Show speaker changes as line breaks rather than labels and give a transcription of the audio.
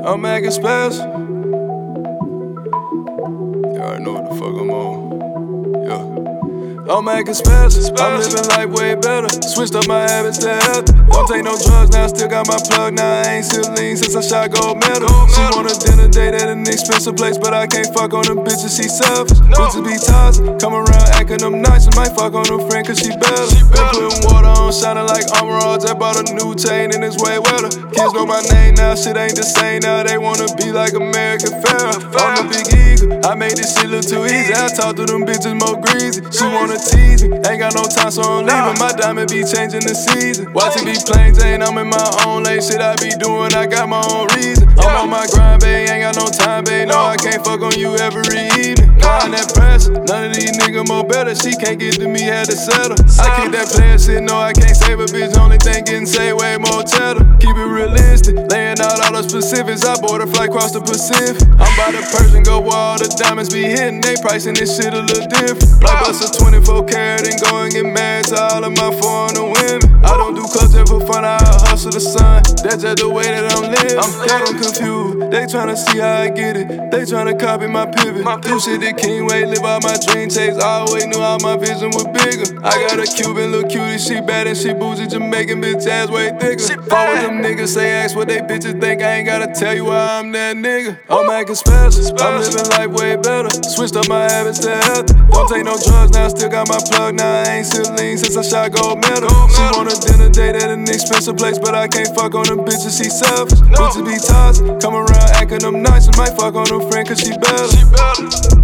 I'm acting special. You already know what the fuck I'm on. Yeah. I'm acting special. I'm living life way better. Switched up my habits to healthy. Don't take no drugs, now I still got my plug. Now I ain't still lean since I shot gold medal. She want a dinner date at an expensive place, but I can't fuck on them bitches, she selfish. Bitches be toxic, come around acting them nice. I might fuck on her friend cause she better. Been putting water on, shining like armor all. Just bought a new chain and it's way wetter. Kids know my name now, shit ain't the same now. They wanna be like American Pharoah. I'm a big eagle, I made this shit look too easy. I talk to them bitches more greasy. She wanna tease me, ain't got no time so I'm leaving. My diamond be changing the season. Watching be plain Jane, I'm in my own lane. Shit I be doing, I got my own reason. I'm on my grind, babe, ain't got no time, babe. No, I can't fuck on you every evening. Applying that pressure, none of these niggas more better. She can't get to me, had to settle. I keep that player shit, no, I can't save a bitch. Only thing getting saved, way more cheddar. Keep it realistic, laying out all the specifics. I bought a flight across the Pacific. I'm by the Persian, go where all the diamonds be hitting. They pricing this shit a little different. Like bust a 24 karat and go and get married to all of my foreigner women. I don't do clubs just for fun, I hustle the sun. That's just the way that I'm living. I'm confused, they tryna see how I get it. They tryna copy my pivot. Do shit the king way, live out my dream chase. I always knew all my vision was bigger. I got a Cuban little cutie, she bad and she bougie. Jamaican bitch ass way thicker. Fuck with them niggas, say ask what they bitches think. I ain't gotta tell you why I'm that nigga. I'm acting special, I'm living life way better. Switched up my habits to healthy. Don't take no drugs, now I still got my plug. Now I ain't still lean since I shot gold medal. She want a dinner date at an expensive place, but I can't fuck on them bitches, she selfish. Bitches be toxic, come around acting them nice. I might fuck on her friend cause she better.